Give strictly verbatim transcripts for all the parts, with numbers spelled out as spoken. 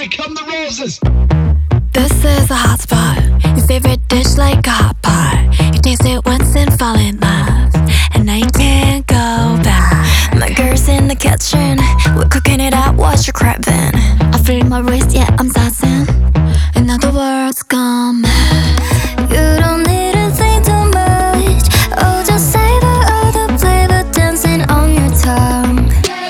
Here come the roses. This is a hot spot. Your favorite dish like a hot pot. You taste it once and fall in love, and I can't go back. My girl's in the kitchen, we're cooking it up, watch you crabbing. I feel my wrist, yeah, I'm sassing. In other words, come mad. You don't need to think too much. Oh, just savor all the flavor dancing on your tongue.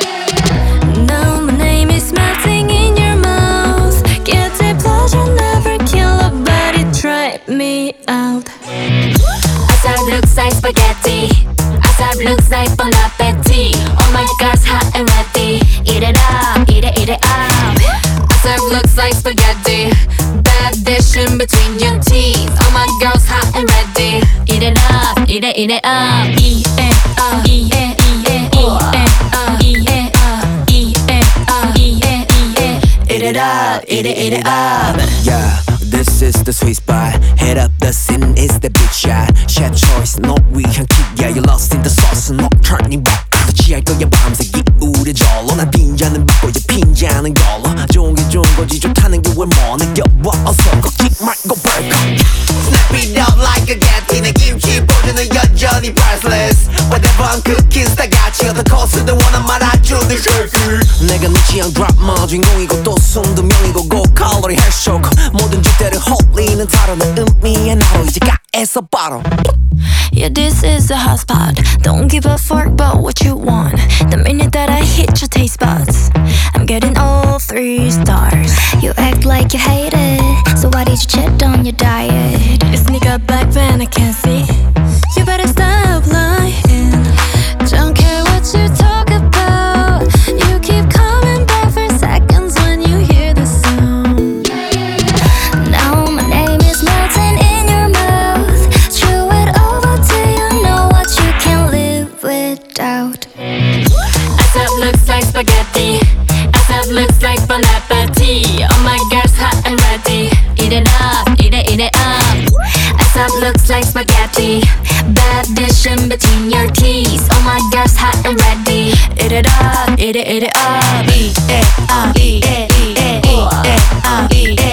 Now my name is melting in your mouth. Guilty pleasure never kill a body, try me out. Asap looks like spaghetti. Asap looks like bon appetit. Oh my gosh, hot and ready. Eat it up, eat it, eat it up. Asap looks like spaghetti. Bad dish in between your teeth. Oh my girl's hot and ready. Eat it up, eat it, eat it up. Eat it up, eat it, eat it, eat it up, eat it up, eat it up, eat it, eat it. Eat it up, eat it, eat it up. Yeah, this is the sweet spot. Head up the scene, it's the big shot. Chef choice, no 위한 kick. Yeah, you're lost in the sauce, no turning back. 취할 거야 밤새 기울여져. 난 빈자는 받고 이제 빈자는 걸로. 좋은 게 좋은 거지 좋다는 게 왜 뭐 느껴봐. 어서 걷지 말고 벌컥. Snap it up like a gatty. 내 김치 보드는 여전히 priceless. Whatever I'm cooking 다 같이 어떤 코스든 원한 말아주는 쉐이키. 내가 네 취향 드라마 주인공이고 또 순두명이고 고칼로리 헬쇼크. 모든 주제를 홀리는 다른 의미의 나로 이제 가에서 바로. Yeah, this is a hot spot. Don't give a fuck about what you want. The minute that I hit your taste buds, I'm getting all three stars. You act like you hate it, so why did you cheat on your diet? You sneak up like when I can't see. You better stop lying. Don't care what you talk about. You keep coming back for seconds when you hear the sound. Now my name is melting in your mouth. Chew it over till you know what you can live without. Asap looks like spaghetti. Asap looks like bon appetit. Oh my girl's hot and ready. Eat it up, eat it, eat it up. Asap looks like spaghetti. Bad dish in between your teeth. Oh my girl's hot and ready. Eat it up, eat it, eat it up. Eat it up, eat it, eat it, eat it up, eat it.